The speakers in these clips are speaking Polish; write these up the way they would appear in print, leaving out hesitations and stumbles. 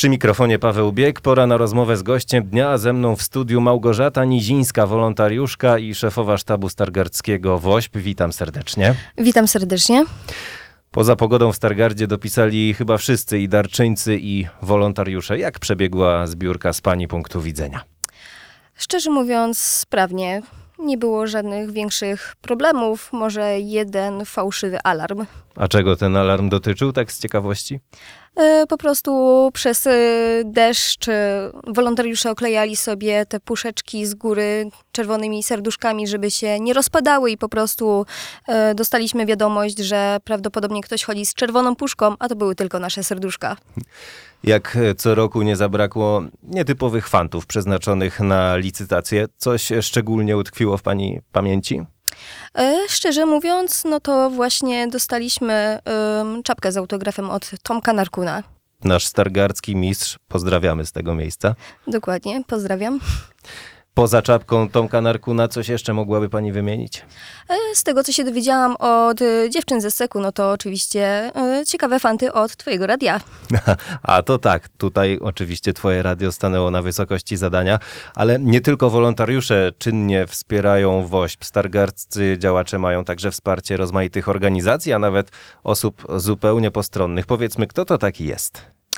Przy mikrofonie Paweł Bieg. Pora na rozmowę z gościem dnia, a ze mną w studiu Małgorzata Nizińska, wolontariuszka i szefowa sztabu stargardzkiego WOŚP. Witam serdecznie. Witam serdecznie. Poza pogodą w Stargardzie dopisali chyba wszyscy, i darczyńcy, i wolontariusze. Jak przebiegła zbiórka z pani punktu widzenia? Szczerze mówiąc, sprawnie. Nie było żadnych większych problemów, może jeden fałszywy alarm. A czego ten alarm dotyczył, tak z ciekawości? Po prostu przez deszcz wolontariusze oklejali sobie te puszeczki z góry czerwonymi serduszkami, żeby się nie rozpadały i po prostu dostaliśmy wiadomość, że prawdopodobnie ktoś chodzi z czerwoną puszką, a to były tylko nasze serduszka. Jak co roku nie zabrakło nietypowych fantów przeznaczonych na licytację. Coś szczególnie utkwiło w pani pamięci? Szczerze mówiąc, no to właśnie dostaliśmy czapkę z autografem od Tomka Narkuna. Nasz stargardzki mistrz, pozdrawiamy z tego miejsca. Dokładnie, pozdrawiam. Poza czapką Tomka Narkuna coś jeszcze mogłaby pani wymienić? Z tego, co się dowiedziałam od dziewczyn ze SEK-u, no to oczywiście ciekawe fanty od twojego radia. A to tak, tutaj oczywiście twoje radio stanęło na wysokości zadania, ale nie tylko wolontariusze czynnie wspierają WOŚP. Stargardzcy działacze mają także wsparcie rozmaitych organizacji, a nawet osób zupełnie postronnych. Powiedzmy, kto to taki jest?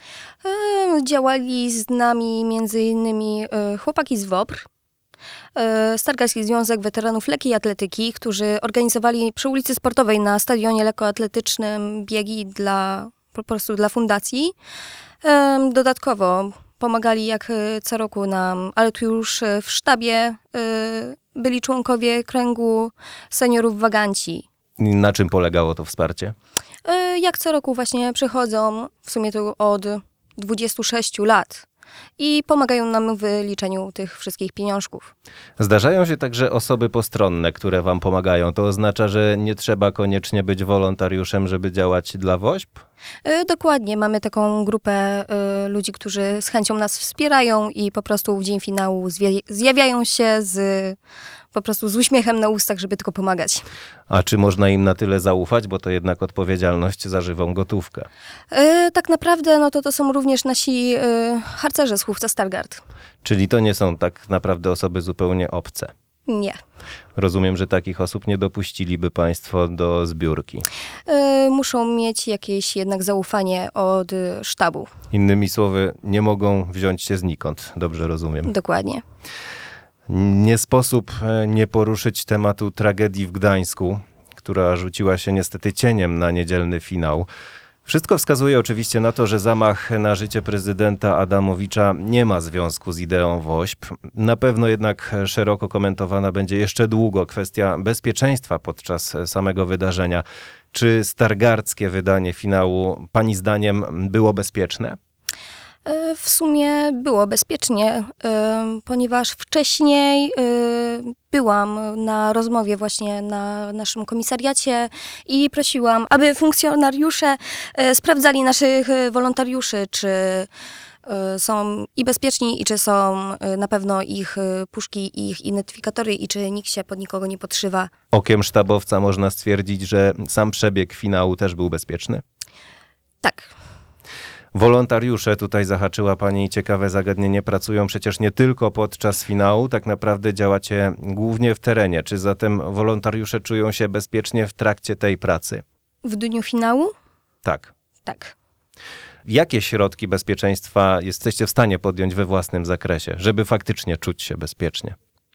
Działali z nami m.in. chłopaki z WOPR, Stargardzki Związek Weteranów Lekkiej Atletyki, którzy organizowali przy ulicy Sportowej na stadionie lekkoatletycznym biegi po prostu dla fundacji. Dodatkowo pomagali jak co roku nam, ale tu już w sztabie byli członkowie kręgu seniorów waganci. Na czym polegało to wsparcie? Jak co roku właśnie przychodzą, w sumie to od 26 lat. I pomagają nam w wyliczeniu tych wszystkich pieniążków. Zdarzają się także osoby postronne, które wam pomagają. To oznacza, że nie trzeba koniecznie być wolontariuszem, żeby działać dla WOŚP? Dokładnie. Mamy taką grupę ludzi, którzy z chęcią nas wspierają i po prostu w dzień finału zjawiają się po prostu z uśmiechem na ustach, żeby tylko pomagać. A czy można im na tyle zaufać, bo to jednak odpowiedzialność za żywą gotówkę? Tak naprawdę no to są również nasi harcerze z Chówca Stargard. Czyli to nie są tak naprawdę osoby zupełnie obce? Nie. Rozumiem, że takich osób nie dopuściliby państwo do zbiórki. Muszą mieć jakieś jednak zaufanie od sztabu. Innymi słowy, nie mogą wziąć się znikąd. Dobrze rozumiem. Dokładnie. Nie sposób nie poruszyć tematu tragedii w Gdańsku, która rzuciła się niestety cieniem na niedzielny finał. Wszystko wskazuje oczywiście na to, że zamach na życie prezydenta Adamowicza nie ma związku z ideą WOŚP. Na pewno jednak szeroko komentowana będzie jeszcze długo kwestia bezpieczeństwa podczas samego wydarzenia. Czy stargardzkie wydanie finału pani zdaniem było bezpieczne? W sumie było bezpiecznie, ponieważ wcześniej byłam na rozmowie właśnie na naszym komisariacie i prosiłam, aby funkcjonariusze sprawdzali naszych wolontariuszy, czy są i bezpieczni, i czy są na pewno ich puszki, ich identyfikatory i czy nikt się pod nikogo nie podszywa. Okiem sztabowca można stwierdzić, że sam przebieg finału też był bezpieczny? Tak. Wolontariusze, tutaj zahaczyła pani ciekawe zagadnienie, pracują przecież nie tylko podczas finału, tak naprawdę działacie głównie w terenie. Czy zatem wolontariusze czują się bezpiecznie w trakcie tej pracy? W dniu finału? Tak. Tak. Jakie środki bezpieczeństwa jesteście w stanie podjąć we własnym zakresie, żeby faktycznie czuć się bezpiecznie?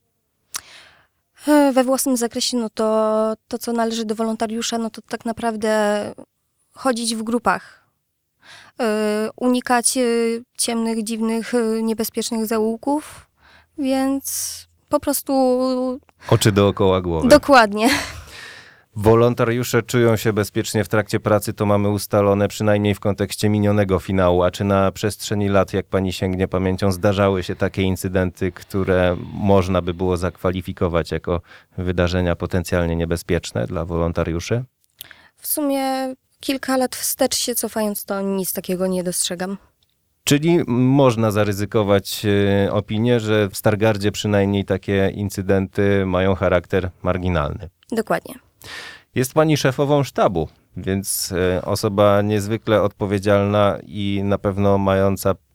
We własnym zakresie, no to co należy do wolontariusza, no to tak naprawdę chodzić w grupach. Unikać ciemnych, dziwnych, niebezpiecznych zaułków, więc po prostu... Oczy dookoła głowy. Dokładnie. Wolontariusze czują się bezpiecznie w trakcie pracy, to mamy ustalone przynajmniej w kontekście minionego finału. A czy na przestrzeni lat, jak pani sięgnie pamięcią, zdarzały się takie incydenty, które można by było zakwalifikować jako wydarzenia potencjalnie niebezpieczne dla wolontariuszy? W sumie kilka lat wstecz się cofając, to nic takiego nie dostrzegam. Czyli można zaryzykować opinię, że w Stargardzie przynajmniej takie incydenty mają charakter marginalny. Dokładnie. Jest pani szefową sztabu, więc osoba niezwykle odpowiedzialna i na pewno mająca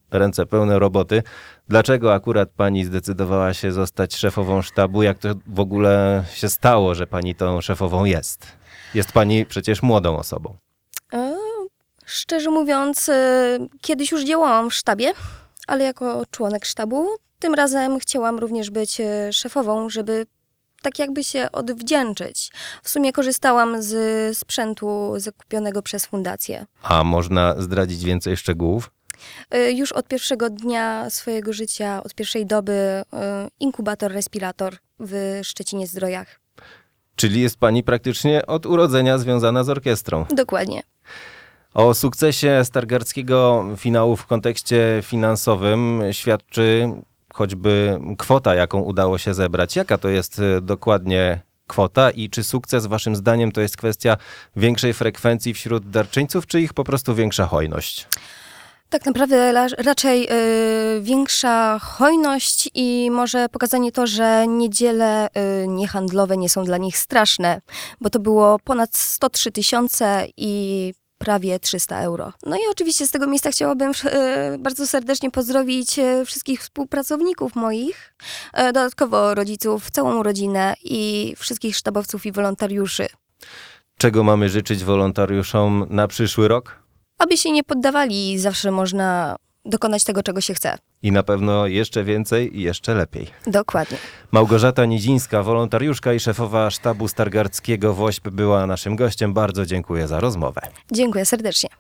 ręce pełne roboty. Dlaczego akurat pani zdecydowała się zostać szefową sztabu? Jak to w ogóle się stało, że pani tą szefową jest? Jest pani przecież młodą osobą. Szczerze mówiąc, kiedyś już działałam w sztabie, ale jako członek sztabu. Tym razem chciałam również być szefową, żeby tak jakby się odwdzięczyć. W sumie korzystałam z sprzętu zakupionego przez fundację. A można zdradzić więcej szczegółów? Już od pierwszego dnia swojego życia, od pierwszej doby inkubator, respirator w Szczecinie-Zdrojach. Czyli jest pani praktycznie od urodzenia związana z orkiestrą. Dokładnie. O sukcesie stargardzkiego finału w kontekście finansowym świadczy choćby kwota, jaką udało się zebrać. Jaka to jest dokładnie kwota i czy sukces waszym zdaniem to jest kwestia większej frekwencji wśród darczyńców, czy ich po prostu większa hojność? Tak naprawdę raczej większa hojność i może pokazanie to, że niedziele niehandlowe nie są dla nich straszne, bo to było ponad 103 000 i prawie 300 euro. No i oczywiście z tego miejsca chciałabym bardzo serdecznie pozdrowić wszystkich współpracowników moich, dodatkowo rodziców, całą rodzinę i wszystkich sztabowców i wolontariuszy. Czego mamy życzyć wolontariuszom na przyszły rok? Aby się nie poddawali, zawsze można dokonać tego, czego się chce. I na pewno jeszcze więcej i jeszcze lepiej. Dokładnie. Małgorzata Nidzińska, wolontariuszka i szefowa sztabu stargardzkiego WOŚP była naszym gościem. Bardzo dziękuję za rozmowę. Dziękuję serdecznie.